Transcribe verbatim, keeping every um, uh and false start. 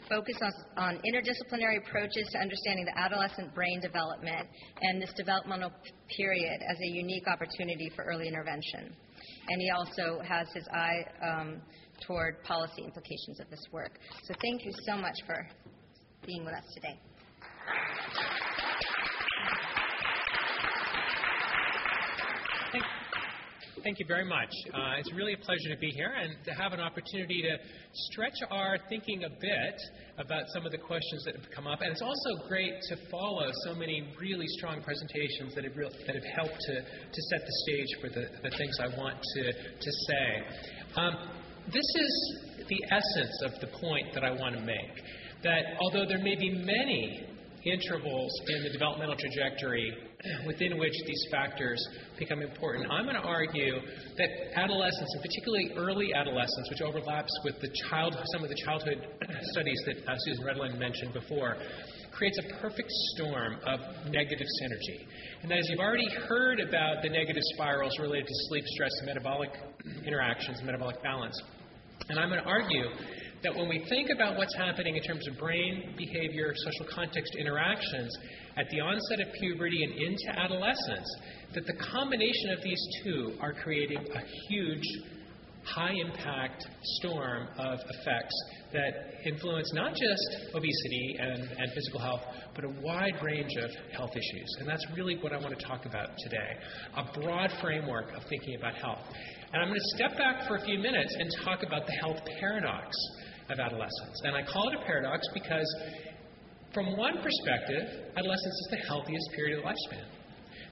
focus on, on interdisciplinary approaches to understanding the adolescent brain development and this developmental period as a unique opportunity for early intervention. And he also has his eye um, toward policy implications of this work. So thank you so much for being with us today. Thank, thank you very much. Uh, it's really a pleasure to be here and to have an opportunity to stretch our thinking a bit about some of the questions that have come up. And it's also great to follow so many really strong presentations that have, real, that have helped to, to set the stage for the, the things I want to, to say. Um, this is the essence of the point that I want to make, that although there may be many intervals in the developmental trajectory within which these factors become important, I'm going to argue that adolescence, and particularly early adolescence, which overlaps with the child, some of the childhood studies that uh, Susan Redland mentioned before, creates a perfect storm of negative synergy. And as you've already heard about the negative spirals related to sleep, stress, and metabolic interactions, metabolic balance, and I'm going to argue that when we think about what's happening in terms of brain, behavior, social context interactions at the onset of puberty and into adolescence, that the combination of these two are creating a huge, high-impact storm of effects that influence not just obesity and, and physical health, but a wide range of health issues. And that's really what I want to talk about today, a broad framework of thinking about health. And I'm going to step back for a few minutes and talk about the health paradox of adolescence. And I call it a paradox because from one perspective, adolescence is the healthiest period of the lifespan.